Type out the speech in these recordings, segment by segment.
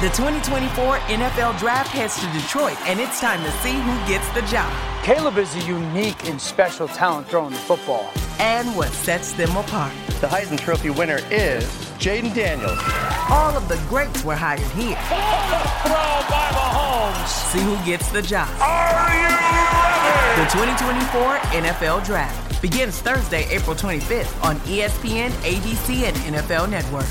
The 2024 NFL Draft heads to Detroit, and it's time to see who gets the job. Caleb is a unique and special talent throwing the football. And what sets them apart. The Heisman Trophy winner is Jaden Daniels. All of the greats were hired here. Throw by Mahomes. See who gets the job. Are you ready? The 2024 NFL Draft begins Thursday, April 25th on ESPN, ABC, and NFL Network.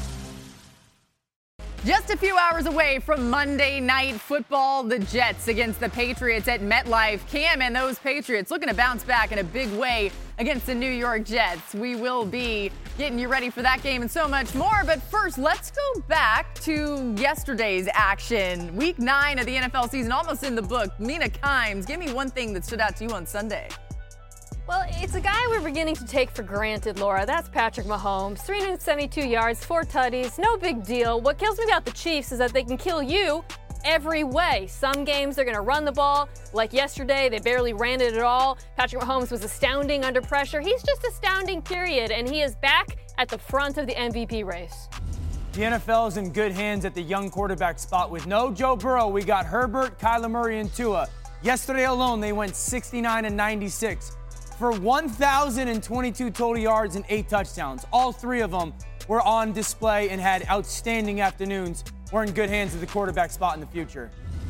Just a few hours away from Monday Night Football, the Jets against the Patriots at MetLife. Cam and those Patriots looking to bounce back in a big way against the New York Jets. We will be getting you ready for that game and so much more. But first, let's go back to yesterday's action. Week 9 of the NFL season, almost in the book. Mina Kimes, give me one thing that stood out to you on Sunday. Well, it's a guy we're beginning to take for granted, Laura. That's Patrick Mahomes. 372 yards, 4 tutties, no big deal. What kills me about the Chiefs is that they can kill you every way. Some games they're going to run the ball. Like yesterday, they barely ran it at all. Patrick Mahomes was astounding under pressure. He's just astounding, period. And he is back at the front of the MVP race. The NFL is in good hands at the young quarterback spot. With no Joe Burrow, we got Herbert, Kyler Murray, and Tua. Yesterday alone, they went 69 and 96. For 1,022 total yards and 8 touchdowns. All 3 of them were on display and had outstanding afternoons. We're in good hands at the quarterback spot in the future.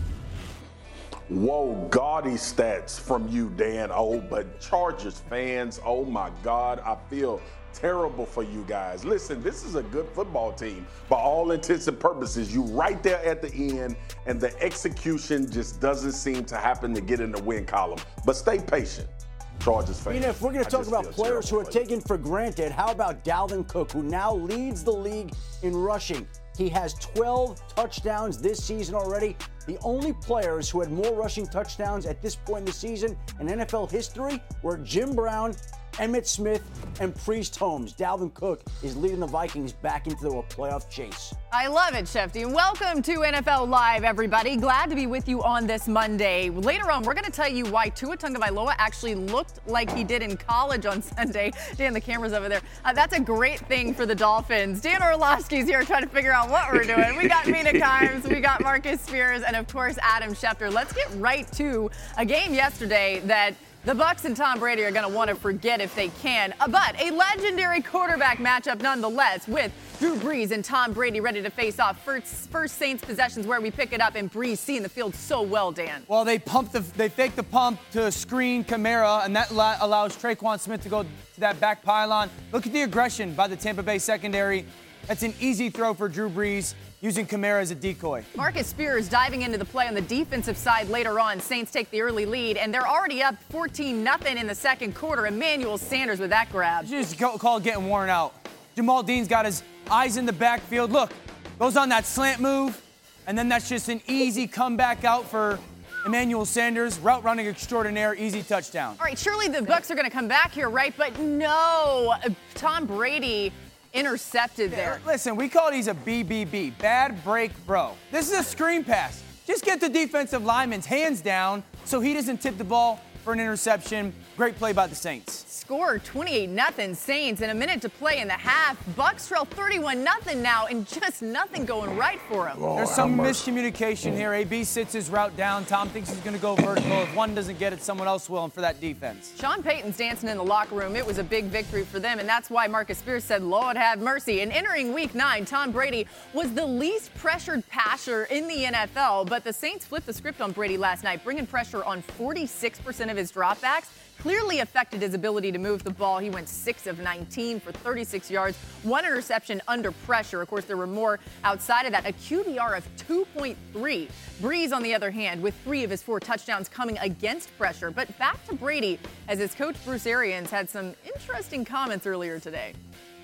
Whoa, gaudy stats from you, Dan. Oh, but Chargers fans, oh my God, I feel terrible for you guys. Listen, this is a good football team. By all intents and purposes, you right there at the end, and the execution just doesn't seem to happen to get in the win column. But stay patient. Chargers fans. If we're going to talk about players who are taken for granted, how about Dalvin Cook, who now leads the league in rushing? He has 12 touchdowns this season already. The only players who had more rushing touchdowns at this point in the season in NFL history were Jim Brown, Emmitt Smith, and Priest Holmes. Dalvin Cook is leading the Vikings back into a playoff chase. I love it, Shefty. Welcome to NFL Live, everybody. Glad to be with you on this Monday. Later on, we're going to tell you why Tua Tagovailoa actually looked like he did in college on Sunday. Dan, the camera's over there. That's a great thing for the Dolphins. Dan Orlovsky's here trying to figure out what we're doing. We got Mina Kimes, we got Marcus Spears, and of course, Adam Schefter. Let's get right to a game yesterday that the Bucs and Tom Brady are going to want to forget if they can. But a legendary quarterback matchup nonetheless, with Drew Brees and Tom Brady ready to face off. First Saints possessions where we pick it up, and Brees seeing the field so well, Dan. Well, they faked the pump to screen Kamara, and that allows Traquan Smith to go to that back pylon. Look at the aggression by the Tampa Bay secondary. That's an easy throw for Drew Brees, using Kamara as a decoy. Marcus Spears diving into the play on the defensive side later on. Saints take the early lead, and they're already up 14-0 in the second quarter. Emmanuel Sanders with that grab. Just call it getting worn out. Jamal Dean's got his eyes in the backfield. Look, goes on that slant move, and then that's just an easy comeback out for Emmanuel Sanders. Route running extraordinaire, easy touchdown. All right, surely the Bucs are going to come back here, right? But no, Tom Brady intercepted there. Listen, we call these a BBB, bad break bro. This is a screen pass. Just get the defensive lineman's hands down so he doesn't tip the ball for an interception. Great play by the Saints. Score 28-0 Saints, and a minute to play in the half. Bucs trail 31-0 now, and just nothing going right for them. There's some miscommunication here. AB sits his route down. Tom thinks he's going to go vertical. If one doesn't get it, someone else will, and for that defense. Sean Payton's dancing in the locker room. It was a big victory for them, and that's why Marcus Spears said, Lord have mercy. And entering Week 9, Tom Brady was the least pressured passer in the NFL, but the Saints flipped the script on Brady last night, bringing pressure on 46% of his dropbacks. Clearly affected his ability to move the ball. He went 6 of 19 for 36 yards, 1 interception under pressure. Of course, there were more outside of that. A QBR of 2.3. Brees, on the other hand, with 3 of his 4 touchdowns coming against pressure. But back to Brady, as his coach Bruce Arians had some interesting comments earlier today.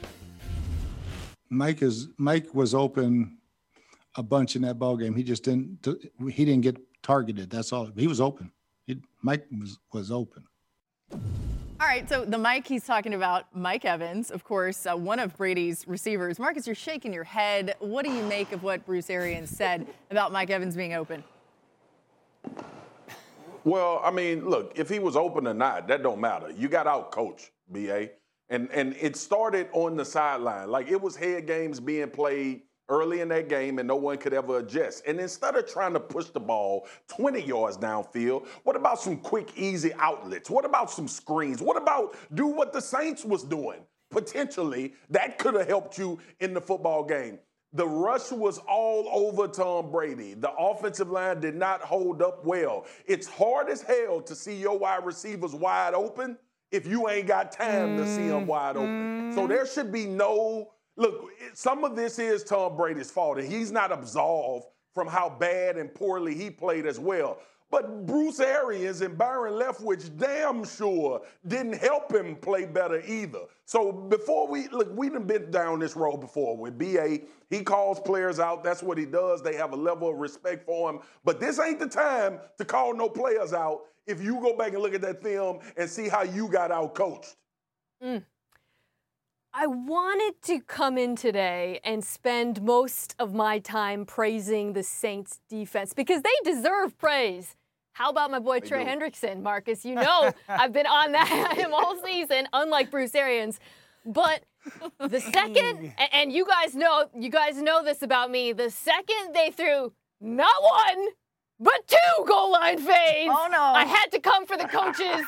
Mike was open a bunch in that ball game. He just didn't get targeted. That's all. He was open. Mike was open. All right, so the Mike he's talking about, Mike Evans, of course, one of Brady's receivers. Marcus, you're shaking your head. What do you make of what Bruce Arians said about Mike Evans being open? Well, I mean, look, if he was open or not, that don't matter. You got out coach, BA. And it started on the sideline. Like, it was head games being played early in that game, and no one could ever adjust. And instead of trying to push the ball 20 yards downfield, what about some quick, easy outlets? What about some screens? What about do what the Saints was doing? Potentially, that could have helped you in the football game. The rush was all over Tom Brady. The offensive line did not hold up well. It's hard as hell to see your wide receivers wide open if you ain't got time to see them wide open. So there should be no – look, some of this is Tom Brady's fault, and he's not absolved from how bad and poorly he played as well. But Bruce Arians and Byron Leftwich damn sure didn't help him play better either. So before we done been down this road before with BA. He calls players out. That's what he does. They have a level of respect for him. But this ain't the time to call no players out if you go back and look at that film and see how you got out-coached. I wanted to come in today and spend most of my time praising the Saints defense because they deserve praise. How about my boy Trey Hendrickson, Marcus? You know I've been on him all season, unlike Bruce Arians. But the second, and you guys know this about me, the second they threw not one, but 2 goal line fades. Oh, no. I had to come for the coaches. and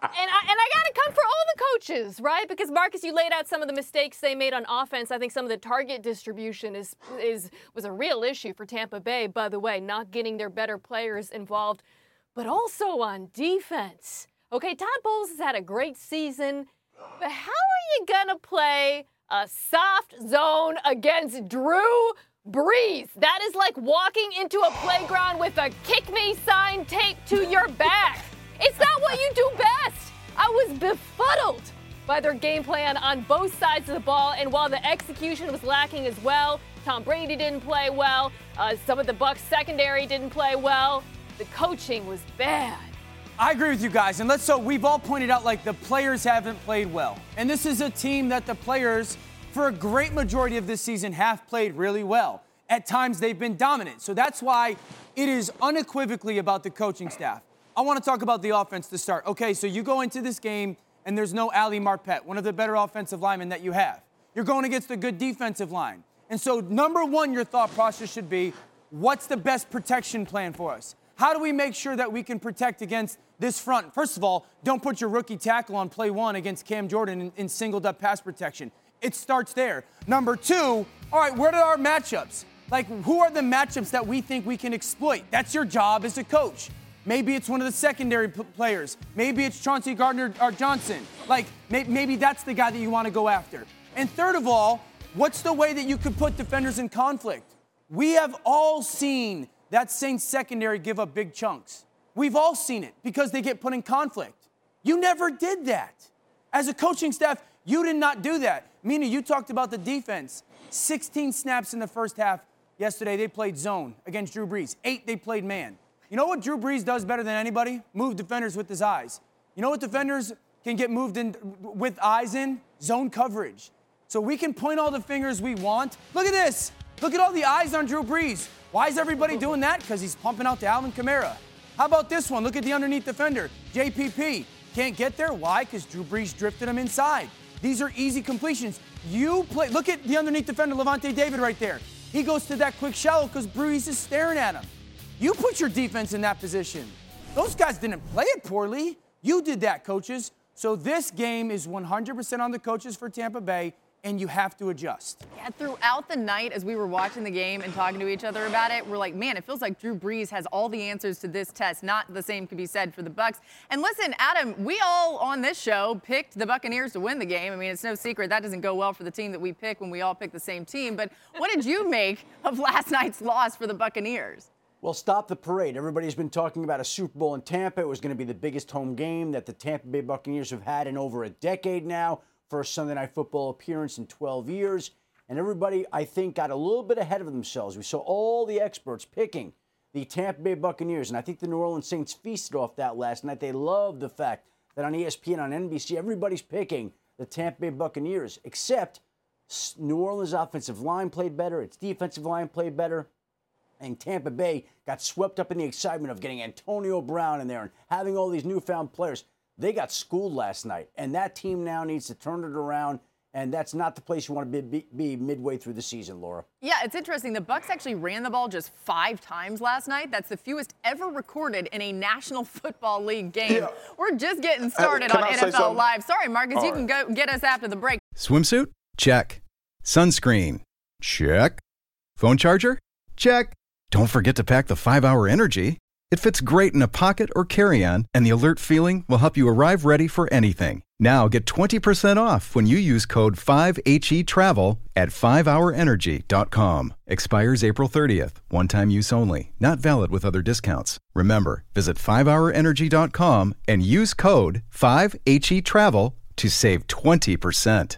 I got to come for all the coaches, right? Because, Marcus, you laid out some of the mistakes they made on offense. I think some of the target distribution was a real issue for Tampa Bay, by the way, not getting their better players involved. But also on defense. Okay, Todd Bowles has had a great season, but how are you going to play a soft zone against Drew Brees? That is like walking into a playground with a kick me sign taped to your back. It's not what you do best. I was befuddled by their game plan on both sides of the ball, and while the execution was lacking as well, Tom Brady didn't play well, some of the Bucs secondary didn't play well. The coaching was bad. I agree with you guys. And we've all pointed out, like, the players haven't played well. And this is a team that the players, for a great majority of this season, have played really well. At times, they've been dominant. So that's why it is unequivocally about the coaching staff. I want to talk about the offense to start. Okay, so you go into this game, and there's no Ali Marpet, one of the better offensive linemen that you have. You're going against a good defensive line. And so, number one, your thought process should be, what's the best protection plan for us? How do we make sure that we can protect against this front? First of all, don't put your rookie tackle on play 1 against Cam Jordan in singled-up pass protection. It starts there. Number 2, all right, where are our matchups? Like, who are the matchups that we think we can exploit? That's your job as a coach. Maybe it's one of the secondary players. Maybe it's Chauncey Gardner-Johnson. Like, maybe that's the guy that you want to go after. And third of all, what's the way that you could put defenders in conflict? We have all seen that Saints secondary give up big chunks. We've all seen it because they get put in conflict. You never did that. As a coaching staff, you did not do that. Mina, you talked about the defense. 16 snaps in the first half. Yesterday, they played zone against Drew Brees. 8, they played man. You know what Drew Brees does better than anybody? Move defenders with his eyes. You know what defenders can get moved in with eyes in? Zone coverage. So we can point all the fingers we want. Look at this. Look at all the eyes on Drew Brees. Why is everybody doing that? Because he's pumping out to Alvin Kamara. How about this one? Look at the underneath defender, JPP. Can't get there. Why? Because Drew Brees drifted him inside. These are easy completions. Look at the underneath defender, Levante David right there. He goes to that quick shallow because Brees is staring at him. You put your defense in that position. Those guys didn't play it poorly. You did that, coaches. So this game is 100% on the coaches for Tampa Bay, and you have to adjust. Yeah, throughout the night, as we were watching the game and talking to each other about it, we're like, man, it feels like Drew Brees has all the answers to this test. Not the same could be said for the Bucs. And listen, Adam, we all on this show picked the Buccaneers to win the game. I mean, it's no secret that doesn't go well for the team that we pick when we all pick the same team. But what did you make of last night's loss for the Buccaneers? Well, stop the parade. Everybody's been talking about a Super Bowl in Tampa. It was going to be the biggest home game that the Tampa Bay Buccaneers have had in over a decade now. First Sunday Night Football appearance in 12 years. And everybody, I think, got a little bit ahead of themselves. We saw all the experts picking the Tampa Bay Buccaneers. And I think the New Orleans Saints feasted off that last night. They loved the fact that on ESPN, on NBC, everybody's picking the Tampa Bay Buccaneers, except New Orleans' offensive line played better. Its defensive line played better. And Tampa Bay got swept up in the excitement of getting Antonio Brown in there and having all these newfound players. They got schooled last night, and that team now needs to turn it around And that's not the place you want to be midway through the season, Laura. Yeah, it's interesting. The Bucs actually ran the ball just 5 times last night. That's the fewest ever recorded in a National Football League game. Yeah. We're just getting started on NFL Live. Sorry, Marcus, you can go get us after the break. Swimsuit? Check. Sunscreen? Check. Phone charger? Check. Don't forget to pack the 5-Hour Energy. It fits great in a pocket or carry-on, and the alert feeling will help you arrive ready for anything. Now get 20% off when you use code 5HETRAVEL at 5hourenergy.com. Expires April 30th. One-time use only. Not valid with other discounts. Remember, visit 5hourenergy.com and use code 5HETRAVEL to save 20%.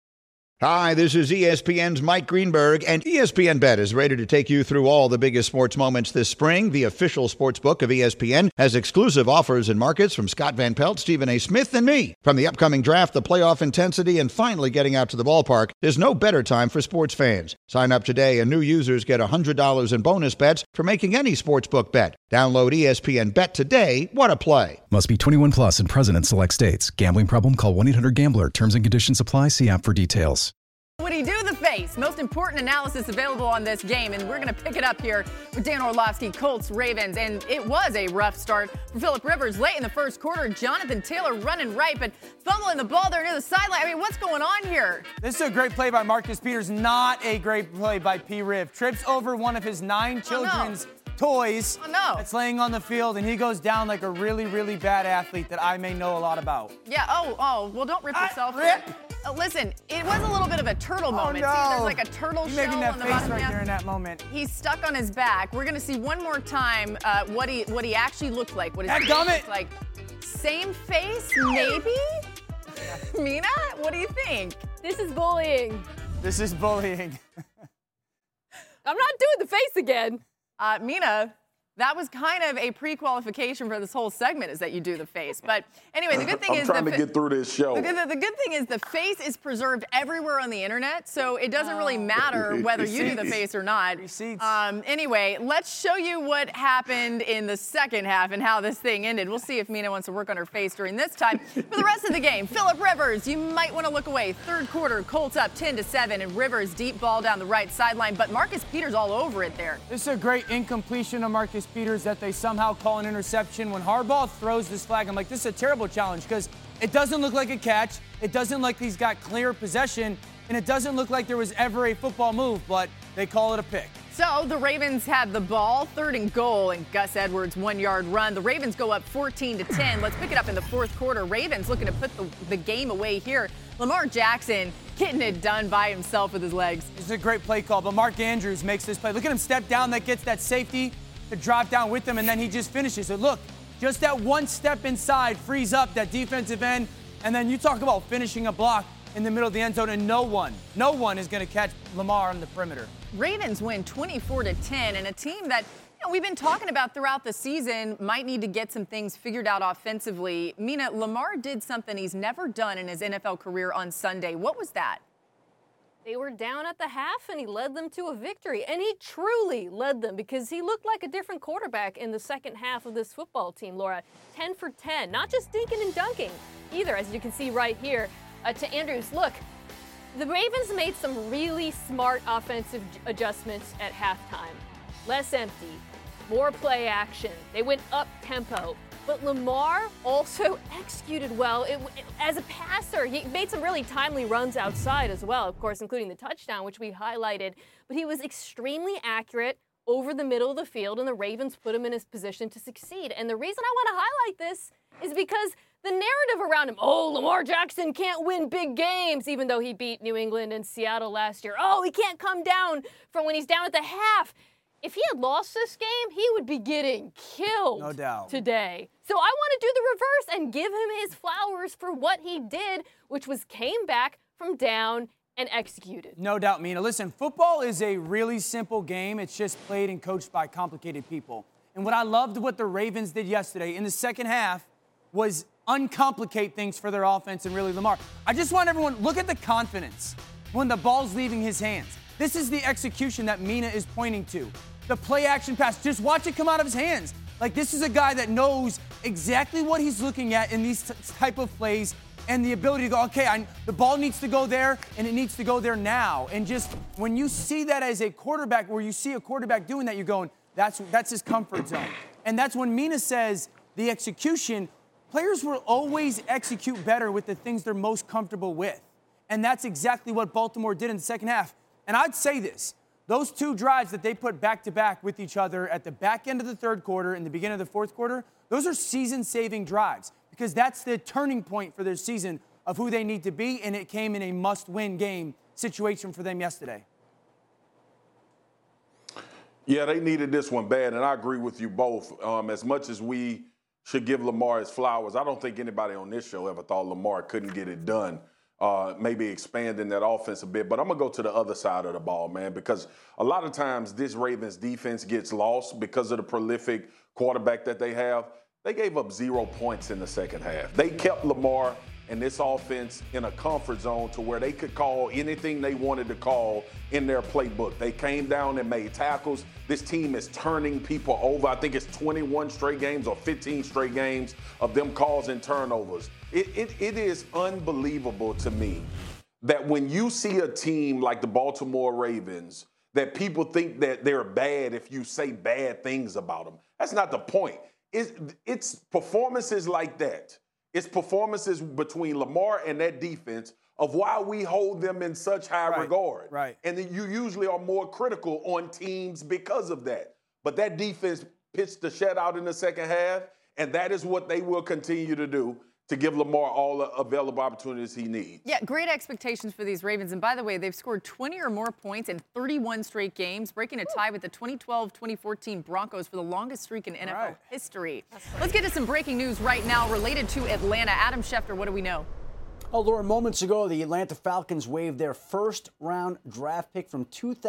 Hi, this is ESPN's Mike Greenberg, and ESPN Bet is ready to take you through all the biggest sports moments this spring. The official sports book of ESPN has exclusive offers and markets from Scott Van Pelt, Stephen A. Smith, and me. From the upcoming draft, the playoff intensity, and finally getting out to the ballpark, there's no better time for sports fans. Sign up today, and new users get $100 in bonus bets for making any sportsbook bet. Download ESPN Bet today. What a play. Must be 21 plus and present in select states. Gambling problem? Call 1-800-GAMBLER. Terms and conditions apply. See app for details. What do you do the face? Most important analysis available on this game, and we're going to pick it up here with Dan Orlovsky, Colts, Ravens, and it was a rough start for Phillip Rivers late in the first quarter. Jonathan Taylor running right, but fumbling the ball there near the sideline. I mean, what's going on here? This is a great play by Marcus Peters, not a great play by P. Riv. Trips over one of his 9 children's toys that's laying on the field, and he goes down like a really, really bad athlete that I may know a lot about. Yeah, well, don't rip yourself. Listen, it was a little bit of a turtle moment. No. See, there's like a turtle shell making that on the face bottom right there in that moment. He's stuck on his back. We're going to see one more time what he actually looked like. What his face looked like. Same face, maybe? Mina, what do you think? This is bullying. This is bullying. I'm not doing the face again. Mina, that was kind of a pre-qualification for this whole segment, is that you do the face. But anyway, the good thing is I'm trying to get through this show. The good thing is the face is preserved everywhere on the internet, so it doesn't really matter whether you do the face or not. Anyway, let's show you what happened in the second half and how this thing ended. We'll see if Mina wants to work on her face during this time. For the rest of the game, Phillip Rivers, you might want to look away. Third quarter, Colts up 10-7, and Rivers deep ball down the right sideline, but Marcus Peters all over it there. This is a great incompletion of Marcus Peters that they somehow call an interception. When Harbaugh throws this flag, I'm like, this is a terrible challenge because it doesn't look like a catch. It doesn't look like he's got clear possession, and it doesn't look like there was ever a football move, but they call it a pick. So the Ravens have the ball, 3rd and goal, and Gus Edwards 1-yard run. The Ravens go up 14-10. Let's pick it up in the fourth quarter. Ravens looking to put the game away here. Lamar Jackson getting it done by himself with his legs. It's a great play call, but Mark Andrews makes this play. Look at him step down. That gets that safety to drop down with him, and then he just finishes it. Look, just that one step inside frees up that defensive end, and then you talk about finishing a block in the middle of the end zone, and no one is going to catch Lamar on the perimeter. Ravens win 24-10, and a team that we've been talking about throughout the season might need to get some things figured out offensively. Mina, Lamar did something he's never done in his NFL career on Sunday. What was that? They were down at the half, and he led them to a victory. And he truly led them because he looked like a different quarterback in the second half of this football team, Laura. 10 for 10, not just dinking and dunking either, as you can see right here. To Andrews, look, the Ravens made some really smart offensive adjustments at halftime. Less empty, more play action. They went up tempo. But Lamar also executed well. As a passer, he made some really timely runs outside as well, of course, including the touchdown, which we highlighted. But he was extremely accurate over the middle of the field, and the Ravens put him in his position to succeed. And the reason I want to highlight this is because the narrative around him, Lamar Jackson can't win big games, even though he beat New England and Seattle last year. He can't come down from when he's down at the half. If he had lost this game, he would be getting killed today. So I want to do the reverse and give him his flowers for what he did, which was came back from down and executed. No doubt, Mina. Listen, football is a really simple game. It's just played and coached by complicated people. And what I loved what the Ravens did yesterday in the second half was uncomplicate things for their offense and really Lamar. I just want everyone, look at the confidence when the ball's leaving his hands. This is the execution that Mina is pointing to. The play action pass, just watch it come out of his hands. Like, this is a guy that knows exactly what he's looking at in these type of plays. and the ability to go, okay, the ball needs to go there, and it needs to go there now. And just when you see that as a quarterback, where you see a quarterback doing that, you're going, that's his comfort zone. And that's when Mina says the execution, players will always execute better with the things they're most comfortable with. And that's exactly what Baltimore did in the second half. And I'd say this, those two drives that they put back-to-back with each other at the back end of the third quarter and the beginning of the fourth quarter, those are season-saving drives because that's the turning point for their season of who they need to be, and it came in a must-win game situation for them yesterday. Yeah, they needed this one bad, and I agree with you both. As much as we should give Lamar his flowers, I don't think anybody on this show ever thought Lamar couldn't get it done. Maybe expanding that offense a bit. But I'm going to go to the other side of the ball, man, because a lot of times this Ravens defense gets lost because of the prolific quarterback that they have. They gave up 0 points in the second half. They kept Lamar and this offense in a comfort zone to where they could call anything they wanted to call in their playbook. They came down and made tackles. This team is turning people over. I think it's 21 straight games or 15 straight games of them causing turnovers. It is unbelievable to me that when you see a team like the Baltimore Ravens, that people think that they're bad if you say bad things about them. That's not the point. It's performances like that. It's performances between Lamar and that defense of why we hold them in such high regard. Right. And then you usually are more critical on teams because of that. But that defense pitched the shutout in the second half, and that is what they will continue to do to give Lamar all the available opportunities he needs. Yeah, great expectations for these Ravens. And by the way, they've scored 20 or more points in 31 straight games, breaking a tie with the 2012-2014 Broncos for the longest streak in NFL history. Let's get to some breaking news right now related to Atlanta. Adam Schefter, what do we know? Oh, Laura, moments ago, the Atlanta Falcons waived their first-round draft pick from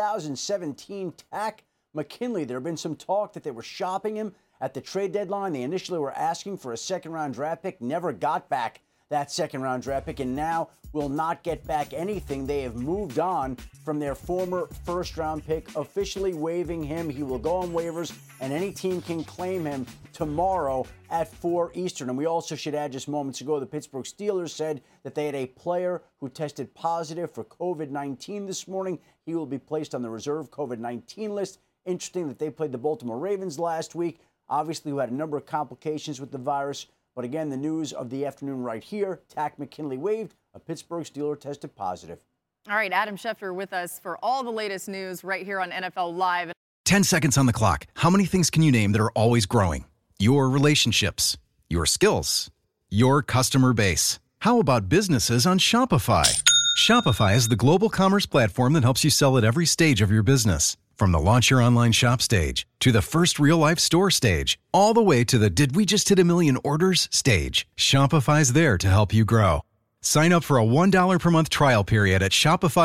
2017, Takk McKinley. There have been some talk that they were shopping him at the trade deadline. They initially were asking for a second-round draft pick, never got back that second-round draft pick, and now will not get back anything. They have moved on from their former first-round pick, officially waiving him. He will go on waivers, and any team can claim him tomorrow at 4 Eastern. And we also should add, just moments ago, the Pittsburgh Steelers said that they had a player who tested positive for COVID-19 this morning. He will be placed on the reserve COVID-19 list. Interesting that they played the Baltimore Ravens last week, obviously who had a number of complications with the virus. But again, the news of the afternoon right here, Takk McKinley waived, a Pittsburgh Steeler tested positive. All right, Adam Schefter with us for all the latest news right here on NFL Live. 10 seconds on the clock. How many things can you name that are always growing? Your relationships, your skills, your customer base. How about businesses on Shopify? Shopify is the global commerce platform that helps you sell at every stage of your business. From the launch your online shop stage, to the first real-life store stage, all the way to the did we just hit a million orders stage, Shopify's there to help you grow. Sign up for a $1 per month trial period at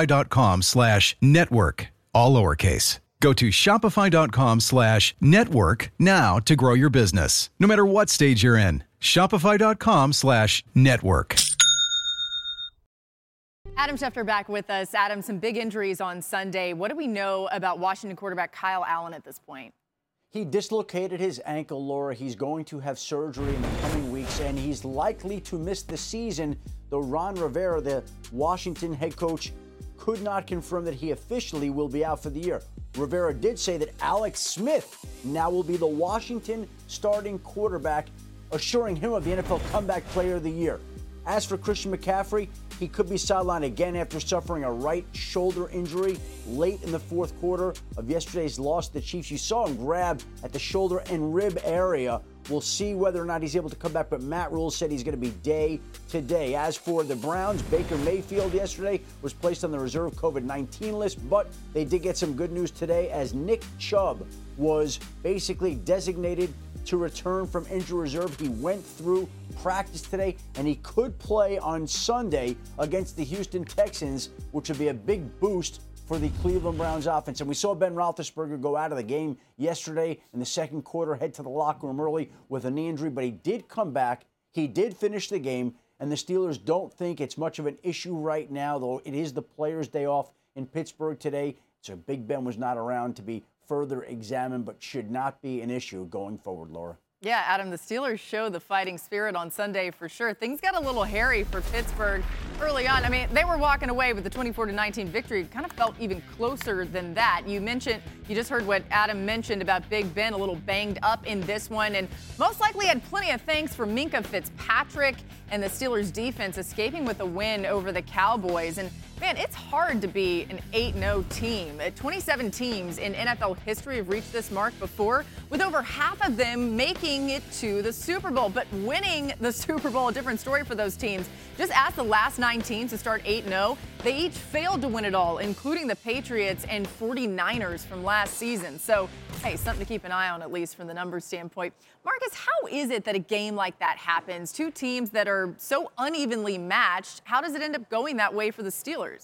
shopify.com/network, all lowercase. Go to shopify.com/network now to grow your business, no matter what stage you're in. Shopify.com/network. Adam Schefter back with us. Adam, some big injuries on Sunday. What do we know about Washington quarterback Kyle Allen at this point? He dislocated his ankle, Laura. He's going to have surgery in the coming weeks, and he's likely to miss the season, though Ron Rivera, the Washington head coach, could not confirm that he officially will be out for the year. Rivera did say that Alex Smith now will be the Washington starting quarterback, assuring him of the NFL Comeback Player of the Year. As for Christian McCaffrey, he could be sidelined again after suffering a right shoulder injury late in the fourth quarter of yesterday's loss to the Chiefs. You saw him grab at the shoulder and rib area. We'll see whether or not he's able to come back, but Matt Rule said he's going to be day to day. As for the Browns, Baker Mayfield yesterday was placed on the reserve COVID-19 list, but they did get some good news today as Nick Chubb was basically designated to return from injury reserve. He went through practice today, and he could play on Sunday against the Houston Texans, which would be a big boost for the Cleveland Browns offense. And we saw Ben Roethlisberger go out of the game yesterday in the second quarter, head to the locker room early with a knee injury, but he did come back. He did finish the game, and the Steelers don't think it's much of an issue right now, though it is the players' day off in Pittsburgh today. So Big Ben was not around to be further examined, but should not be an issue going forward, Laura. Yeah, Adam, the Steelers show the fighting spirit on Sunday for sure. Things got a little hairy for Pittsburgh early on. I mean, they were walking away with the 24-19 victory. Kind of felt even closer than that. You just heard what Adam mentioned about Big Ben, a little banged up in this one, and most likely had plenty of thanks for Minkah Fitzpatrick and the Steelers defense escaping with a win over the Cowboys. And man, it's hard to be an 8-0 team. 27 teams in NFL history have reached this mark before, with over half of them making it to the Super Bowl. But winning the Super Bowl, a different story for those teams. Just ask the last 9 teams to start 8-0. They each failed to win it all, including the Patriots and 49ers from last season. So, hey, something to keep an eye on, at least from the numbers standpoint. Marcus, how is it that a game like that happens? 2 teams that are so unevenly matched. How does it end up going that way for the Steelers?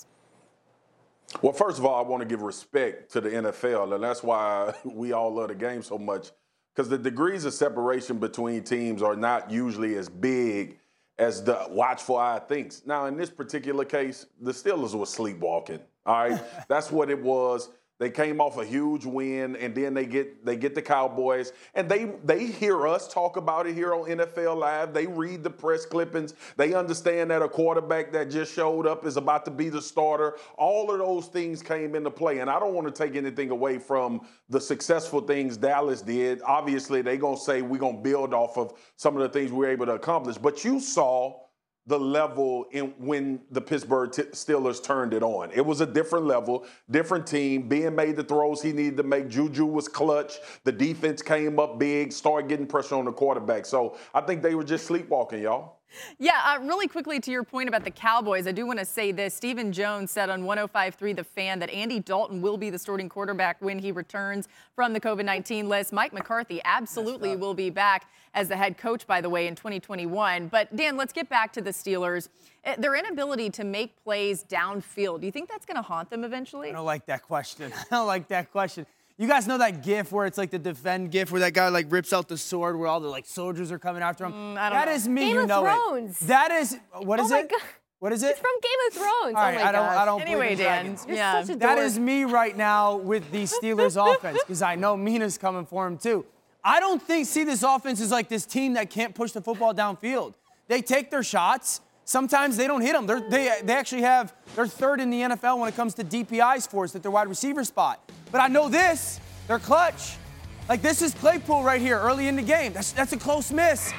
Well, first of all, I want to give respect to the NFL, and that's why we all love the game so much, because the degrees of separation between teams are not usually as big as the watchful eye thinks. Now, in this particular case, the Steelers were sleepwalking, all right? That's what it was. They came off a huge win, and then they get the Cowboys, and they hear us talk about it here on NFL Live. They read the press clippings. They understand that a quarterback that just showed up is about to be the starter. All of those things came into play, and I don't want to take anything away from the successful things Dallas did. Obviously, they're going to say we're going to build off of some of the things we were able to accomplish, but you saw the level when the Pittsburgh Steelers turned it on. It was a different level, different team. Ben made the throws he needed to make. Juju was clutch. The defense came up big, started getting pressure on the quarterback. So I think they were just sleepwalking, y'all. Yeah, really quickly to your point about the Cowboys, I do want to say this. Stephen Jones said on 105.3 The Fan that Andy Dalton will be the starting quarterback when he returns from the COVID-19 list. Mike McCarthy absolutely will be back as the head coach, by the way, in 2021. But, Dan, let's get back to the Steelers. Their inability to make plays downfield, do you think that's going to haunt them eventually? I don't like that question. You guys know that GIF where it's like the defend GIF where that guy like rips out the sword where all the like soldiers are coming after him? That is me, Game you know of Thrones. it. That is, what is it? God. What is it? It's from Game of Thrones. All right, I don't Anyway, Dan, You're such a that dork. is me right now with the Steelers offense because I know Mina's coming for him too. I don't see this offense as like this team that can't push the football downfield. They take their shots. Sometimes they don't hit them. They actually they're third in the NFL when it comes to DPIs for us at their wide receiver spot. But I know this. They're clutch. Like, this is Claypool right here early in the game. That's a close miss.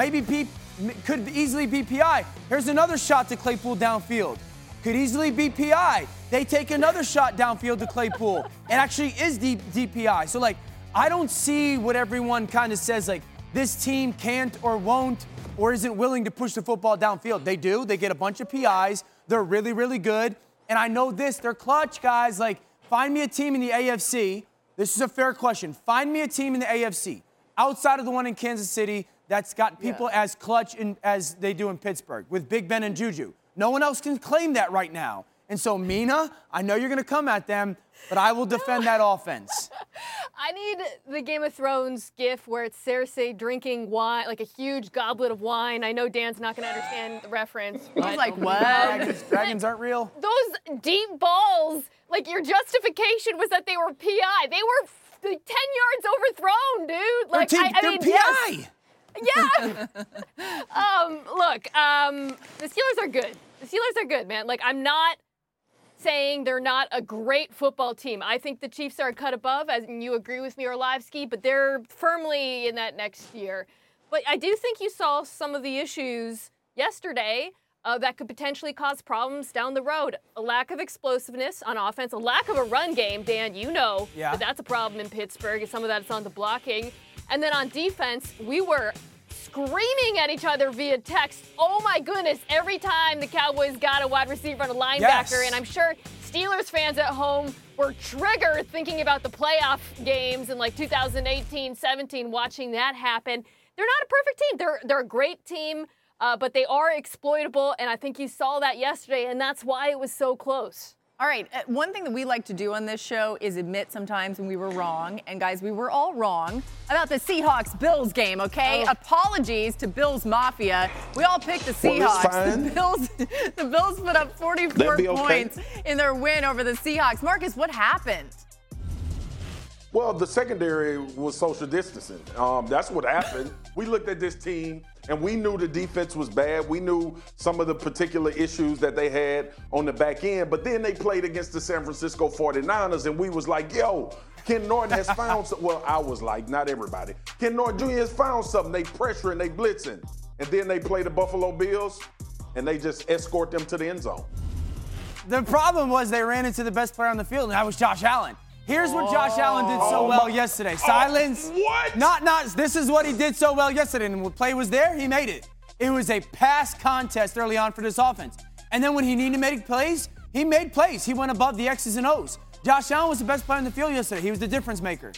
Could easily be PI. Here's another shot to Claypool downfield. Could easily be PI. They take another shot downfield to Claypool. It actually is DPI. So, like, I don't see what everyone kind of says, like, this team can't or won't or isn't willing to push the football downfield. They do. They get a bunch of PIs. They're really, really good. And I know this. They're clutch, guys. Like, find me a team in the AFC. This is a fair question. Find me a team in the AFC outside of the one in Kansas City that's got people as clutch as they do in Pittsburgh with Big Ben and Juju. No one else can claim that right now. And so, Mina, I know you're going to come at them, but I will defend that offense. I need the Game of Thrones gif where it's Cersei drinking wine, like a huge goblet of wine. I know Dan's not going to understand the reference. He's like, what? Dragons aren't real? Those deep balls, like your justification was that they were PI. They were 10 yards overthrown, dude. Like, they're PI. Yes. Look, the Steelers are good. The Steelers are good, man. Like, I'm not saying they're not a great football team. I think the Chiefs are a cut above, as you agree with me, Orlovsky, but they're firmly in that next year. But I do think you saw some of the issues yesterday that could potentially cause problems down the road. A lack of explosiveness on offense, a lack of a run game. Dan, you know that that's a problem in Pittsburgh, and some of that's on the blocking. And then on defense, we were screaming at each other via text. Oh my goodness, every time the Cowboys got a wide receiver and a linebacker, and I'm sure Steelers fans at home were triggered thinking about the playoff games in like 2018-17, watching that happen. They're not a perfect team. They're a great team, but they are exploitable, and I think you saw that yesterday, and that's why it was so close. All right, one thing that we like to do on this show is admit sometimes when we were wrong. And, guys, we were all wrong about the Seahawks-Bills game, okay? Apologies to Bills Mafia. We all picked the Seahawks. The Bills put up 44 points in their win over the Seahawks. Marcus, what happened? Well, the secondary was social distancing. That's what happened. We looked at this team, and we knew the defense was bad. We knew some of the particular issues that they had on the back end. But then they played against the San Francisco 49ers, and we was like, yo, Ken Norton has found something. Well, I was like, not everybody. Ken Norton Jr. has found something. They pressuring, they blitzing. And then they play the Buffalo Bills, and they just escort them to the end zone. The problem was they ran into the best player on the field, and that was Josh Allen. Here's what Josh Allen did so well yesterday. Silence. What? This is what he did so well yesterday. And when play was there, he made it. It was a pass contest early on for this offense. And then when he needed to make plays, he made plays. He went above the X's and O's. Josh Allen was the best player on the field yesterday. He was the difference maker.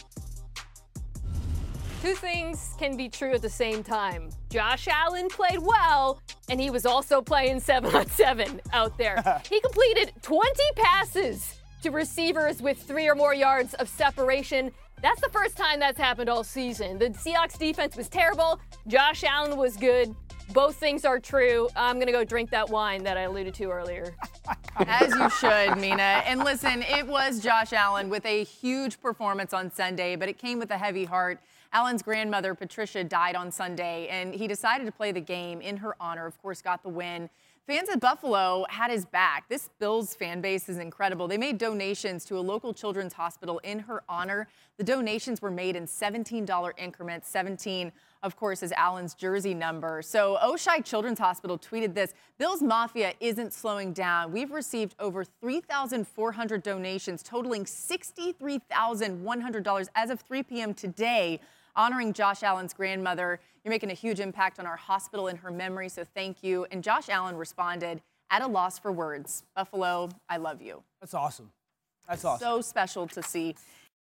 Two things can be true at the same time. Josh Allen played well, and he was also playing 7-on-7 out there. He completed 20 passes to receivers with 3 or more yards of separation. That's the first time that's happened all season. The Seahawks defense was terrible. Josh Allen was good. Both things are true. I'm going to go drink that wine that I alluded to earlier. As you should, Mina. And listen, it was Josh Allen with a huge performance on Sunday, but it came with a heavy heart. Allen's grandmother, Patricia, died on Sunday, and he decided to play the game in her honor, of course, got the win. Fans at Buffalo had his back. This Bills fan base is incredible. They made donations to a local children's hospital in her honor. The donations were made in $17 increments. 17, of course, is Allen's jersey number. So Oshai Children's Hospital tweeted this: Bills Mafia isn't slowing down. We've received over 3,400 donations totaling $63,100 as of 3 p.m. today, honoring Josh Allen's grandmother. You're making a huge impact on our hospital in her memory, so thank you. And Josh Allen responded, at a loss for words. Buffalo, I love you. That's awesome. That's awesome. So special to see.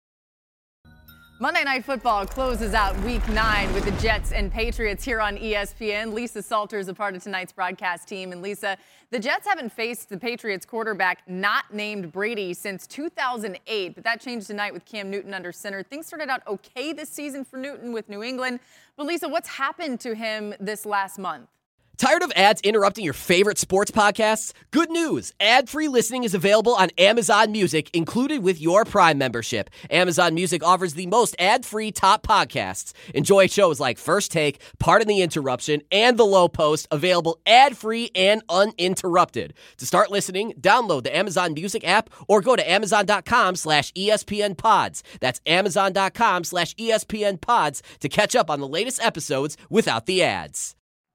Monday Night Football closes out Week 9 with the Jets and Patriots here on ESPN. Lisa Salter is a part of tonight's broadcast team. And Lisa, the Jets haven't faced the Patriots quarterback not named Brady since 2008, but that changed tonight with Cam Newton under center. Things started out okay this season for Newton with New England. But Lisa, what's happened to him this last month? Tired of ads interrupting your favorite sports podcasts? Good news! Ad-free listening is available on Amazon Music, included with your Prime membership. Amazon Music offers the most ad-free top podcasts. Enjoy shows like First Take, Pardon the Interruption, and The Low Post, available ad-free and uninterrupted. To start listening, download the Amazon Music app or go to amazon.com/ESPN Pods. That's amazon.com/ESPN Pods to catch up on the latest episodes without the ads.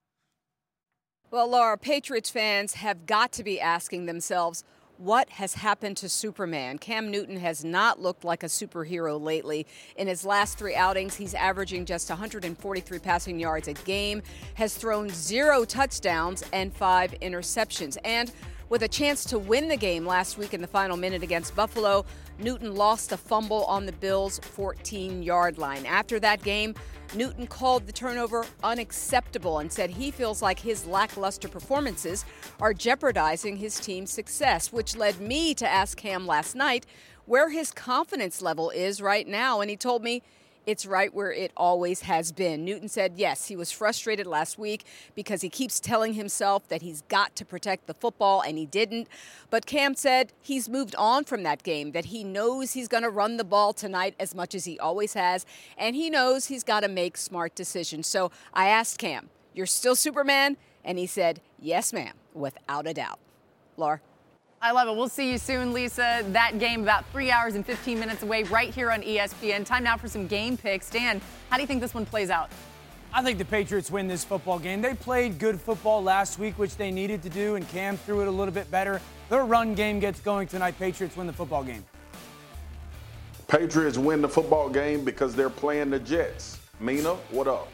Well, Laura, Patriots fans have got to be asking themselves, what has happened to Superman? Cam Newton has not looked like a superhero lately. In his last 3 outings, he's averaging just 143 passing yards a game, has thrown 0 touchdowns and 5 interceptions. And with a chance to win the game last week in the final minute against Buffalo, Newton lost a fumble on the Bills' 14-yard line. After that game, Newton called the turnover unacceptable and said he feels like his lackluster performances are jeopardizing his team's success, which led me to ask Cam last night where his confidence level is right now. And he told me it's right where it always has been. Newton said, yes, he was frustrated last week because he keeps telling himself that he's got to protect the football, and he didn't. But Cam said he's moved on from that game, that he knows he's going to run the ball tonight as much as he always has, and he knows he's got to make smart decisions. So I asked Cam, you're still Superman? And he said, yes, ma'am, without a doubt. Laura? I love it. We'll see you soon, Lisa. That game about 3 hours and 15 minutes away right here on ESPN. Time now for some game picks. Dan, how do you think this one plays out? I think the Patriots win this football game. They played good football last week, which they needed to do, and Cam threw it a little bit better. Their run game gets going tonight. Patriots win the football game. Patriots win the football game because they're playing the Jets. Mina, what up?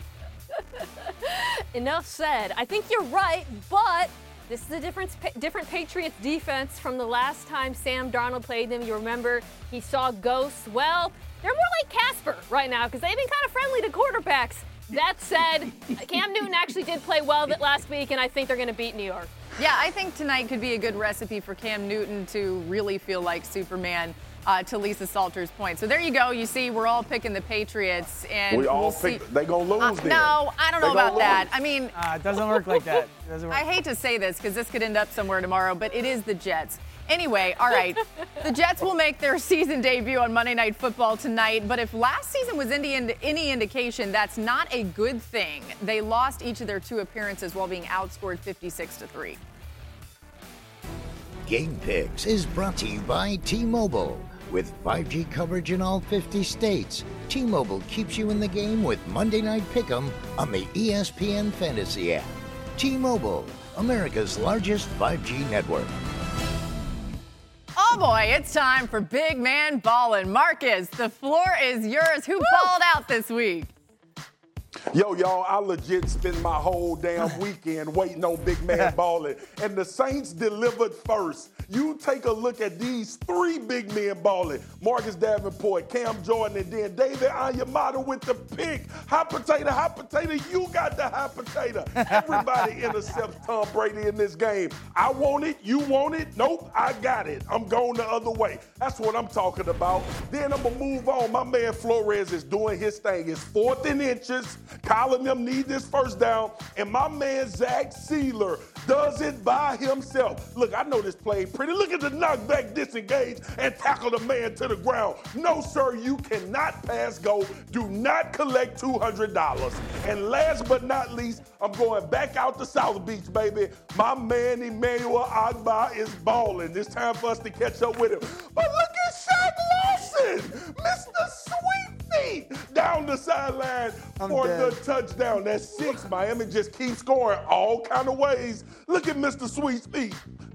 Enough said. I think you're right, but this is a different Patriots defense from the last time Sam Darnold played them. You remember he saw ghosts. Well, they're more like Casper right now because they've been kind of friendly to quarterbacks. That said, Cam Newton actually did play well last week, and I think they're going to beat New York. Yeah, I think tonight could be a good recipe for Cam Newton to really feel like Superman, to Lisa Salter's point. So there you go. You see, we're all picking the Patriots, and we'll see. They gonna lose. Then. No, I don't know about that. I mean, it doesn't work like that. It doesn't work. I hate to say this because this could end up somewhere tomorrow, but it is the Jets. Anyway, all right. The Jets will make their season debut on Monday Night Football tonight, but if last season was any indication, that's not a good thing. They lost each of their 2 appearances while being outscored 56-3. Game Picks is brought to you by T-Mobile. With 5G coverage in all 50 states, T-Mobile keeps you in the game with Monday Night Pick'em on the ESPN Fantasy app. T-Mobile, America's largest 5G network. Oh boy, it's time for Big Man Ballin'. Marcus, the floor is yours. Who balled out this week? Yo, y'all, I legit spent my whole damn weekend waiting on Big Man Ballin', and the Saints delivered first. You take a look at these 3 big men balling. Marcus Davenport, Cam Jordan, and then David Onyemata with the pick. Hot potato, you got the hot potato. Everybody intercepts Tom Brady in this game. I want it, you want it? Nope, I got it. I'm going the other way. That's what I'm talking about. Then I'm going to move on. My man Flores is doing his thing. It's 4th and inches. Kyle and them need this first down. And my man Zach Sealer does it by himself. Look, I know this play pretty. Look at the knockback, disengage, and tackle the man to the ground. No, sir, you cannot pass go. Do not collect $200. And last but not least, I'm going back out to South Beach, baby. My man Emmanuel Agba is balling. It's time for us to catch up with him. But look at Shaq Lawson, Mr. Sweet Feet, down the sideline for the touchdown. That's 6. Miami just keeps scoring all kind of ways. Look at Mr. Sweet Feet.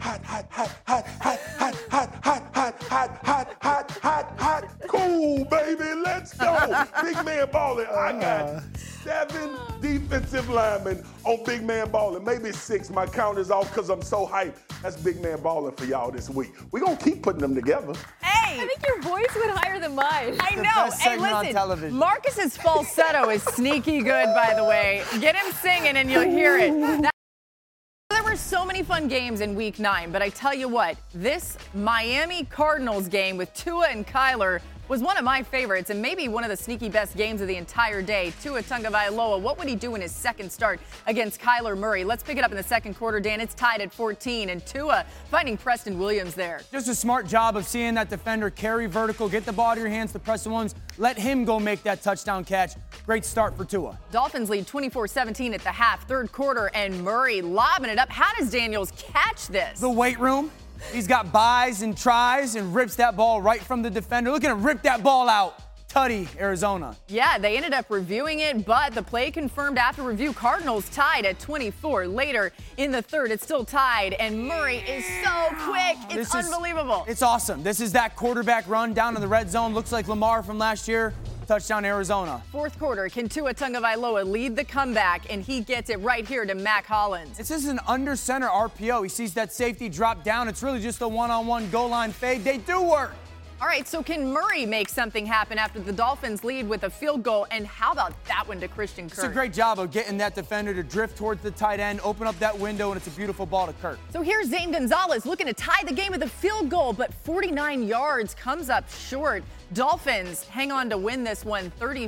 Hot. Cool, baby. Let's go. Big Man Ballin'. I got 7 defensive linemen on Big Man Ballin'. Maybe 6. My count is off because I'm so hyped. That's Big Man Ballin' for y'all this week. We're going to keep putting them together. Hey! I think your voice went higher than mine. I know. Hey, listen, Marcus's falsetto is sneaky good, by the way. Get him singing and you'll hear it. There were so many fun games in Week 9, but I tell you what, this Miami Cardinals game with Tua and Kyler was one of my favorites and maybe one of the sneaky best games of the entire day. Tua Tagovailoa, what would he do in his second start against Kyler Murray? Let's pick it up in the second quarter, Dan. It's tied at 14, and Tua finding Preston Williams there. Just a smart job of seeing that defender carry vertical, get the ball out of your hands to Preston Williams, let him go make that touchdown catch. Great start for Tua. Dolphins lead 24-17 at the half, third quarter, and Murray lobbing it up. How does Daniels catch this? The weight room. He's got buys and tries and rips that ball right from the defender. Look at him rip that ball out. Tutty, Arizona. Yeah, they ended up reviewing it, but the play confirmed after review. Cardinals tied at 24. Later in the third, it's still tied, and Murray is so quick. It's unbelievable. It's awesome. This is that quarterback run down in the red zone. Looks like Lamar from last year. Touchdown, Arizona. Fourth quarter, can Tua Tagovailoa lead the comeback, and he gets it right here to Mac Hollins. This is an under center RPO. He sees that safety drop down. It's really just a one-on-one goal line fade. They do work. All right, so can Murray make something happen after the Dolphins lead with a field goal? And how about that one to Christian Kirk? It's a great job of getting that defender to drift towards the tight end, open up that window, and it's a beautiful ball to Kirk. So here's Zane Gonzalez looking to tie the game with a field goal, but 49 yards comes up short. Dolphins hang on to win this one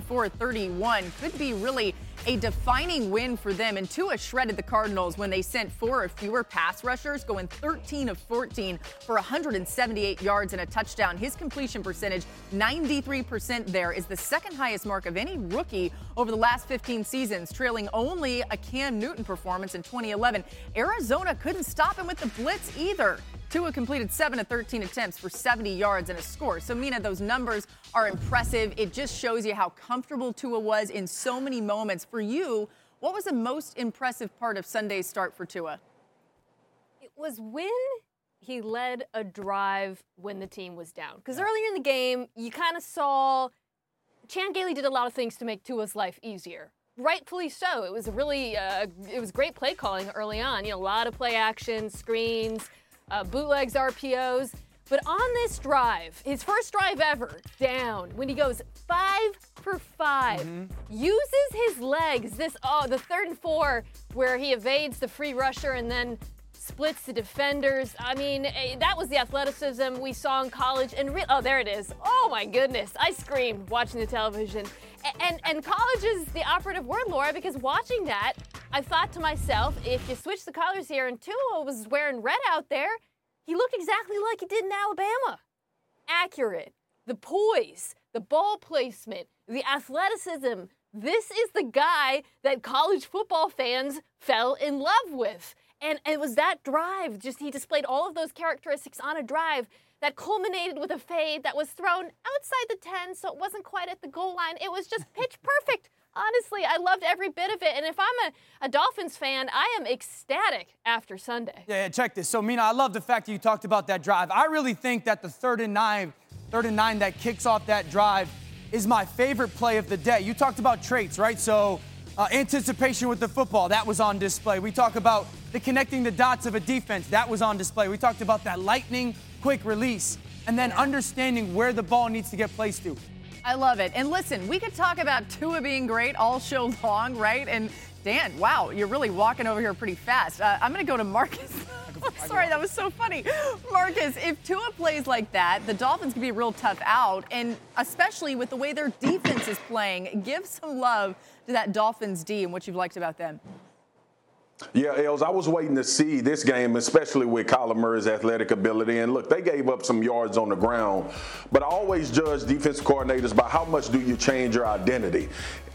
34-31. Could be really a defining win for them. And Tua shredded the Cardinals when they sent 4 or fewer pass rushers, going 13 of 14 for 178 yards and a touchdown. His completion percentage, 93% there, is the second highest mark of any rookie over the last 15 seasons, trailing only a Cam Newton performance in 2011. Arizona couldn't stop him with the blitz either. Tua completed 7 of 13 attempts for 70 yards and a score. So, Mina, those numbers are impressive. It just shows you how comfortable Tua was in so many moments. For you, what was the most impressive part of Sunday's start for Tua? It was when he led a drive when the team was down. Because earlier in the game, you kind of saw Chan Gailey did a lot of things to make Tua's life easier. Rightfully so. It was really, it was great play calling early on. You know, a lot of play action, screens, bootlegs, RPOs. But on this drive, his first drive ever, down, when he goes 5 for 5, uses his legs, the 3rd and 4, where he evades the free rusher and then splits the defenders. I mean, that was the athleticism we saw in college. And there it is. Oh my goodness. I screamed watching the television. And college is the operative word, Laura, because watching that, I thought to myself, if you switch the colors here and Tua was wearing red out there, he looked exactly like he did in Alabama. Accurate, the poise, the ball placement, the athleticism. This is the guy that college football fans fell in love with. And it was that drive, he displayed all of those characteristics on a drive that culminated with a fade that was thrown outside the 10, so it wasn't quite at the goal line. It was just pitch perfect. Honestly, I loved every bit of it. And if I'm a Dolphins fan, I am ecstatic after Sunday. Yeah, check this. So, Mina, I love the fact that you talked about that drive. I really think that the 3rd and 9 that kicks off that drive is my favorite play of the day. You talked about traits, right? So, anticipation with the football, that was on display. We talk about the connecting the dots of a defense, that was on display. We talked about that lightning quick release and then understanding where the ball needs to get placed to. I love it. And listen, we could talk about Tua being great all show long, right? And Dan, wow, you're really walking over here pretty fast. I'm going to go to Marcus. Sorry, that was so funny. Marcus, if Tua plays like that, the Dolphins can be a real tough out, and especially with the way their defense is playing. Give some love to that Dolphins D and what you've liked about them. Yeah, Els, I was waiting to see this game, especially with Kyler Murray's athletic ability. And look, they gave up some yards on the ground, but I always judge defensive coordinators by how much do you change your identity.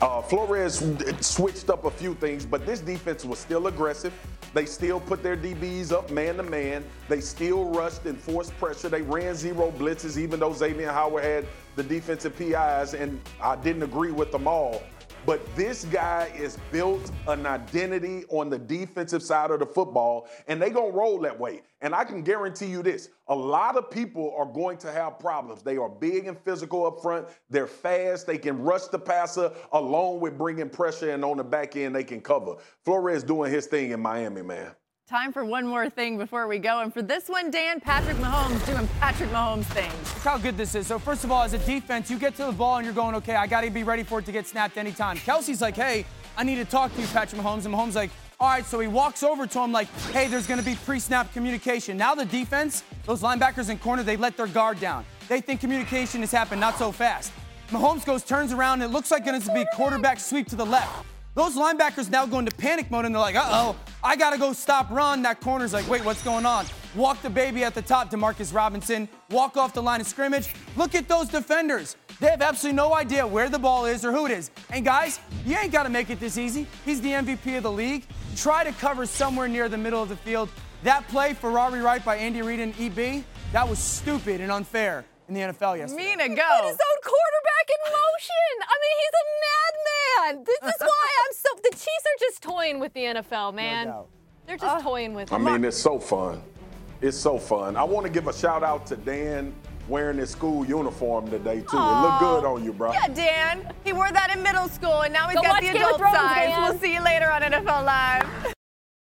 Flores switched up a few things, but this defense was still aggressive. They still put their DBs up man-to-man. They still rushed and forced pressure. They ran 0 blitzes, even though Xavier Howard had the defensive PIs, and I didn't agree with them all. But this guy is built an identity on the defensive side of the football, and they're going to roll that way. And I can guarantee you this, a lot of people are going to have problems. They are big and physical up front. They're fast. They can rush the passer along with bringing pressure, and on the back end, they can cover. Flores doing his thing in Miami, man. Time for one more thing before we go. And for this one, Dan, Patrick Mahomes doing Patrick Mahomes things. Look how good this is. So first of all, as a defense, you get to the ball and you're going, okay, I got to be ready for it to get snapped anytime. Kelsey's like, hey, I need to talk to you, Patrick Mahomes. And Mahomes like, all right. So he walks over to him like, hey, there's going to be pre-snap communication. Now the defense, those linebackers in corner, they let their guard down. They think communication has happened not so fast. Mahomes turns around, and it looks like it's going to be a quarterback sweep to the left. Those linebackers now go into panic mode, and they're like, uh-oh, I got to go stop run. That corner's like, wait, what's going on? Walk the baby at the top, Demarcus Robinson. Walk off the line of scrimmage. Look at those defenders. They have absolutely no idea where the ball is or who it is. And, guys, you ain't got to make it this easy. He's the MVP of the league. Try to cover somewhere near the middle of the field. That play, Ferrari right by Andy Reid and EB, that was stupid and unfair in the NFL yesterday. Mina, go. Put his own quarterback in motion. I mean, he's a madman. This is why the Chiefs are just toying with the NFL, man. No doubt. They're just toying with it. I mean, it's so fun. It's so fun. I want to give a shout out to Dan wearing his school uniform today, too. It looked good on you, bro. Yeah, Dan. He wore that in middle school, and now he's Go got watch the Game of adult Thrones, size. Dan. We'll see you later on NFL Live.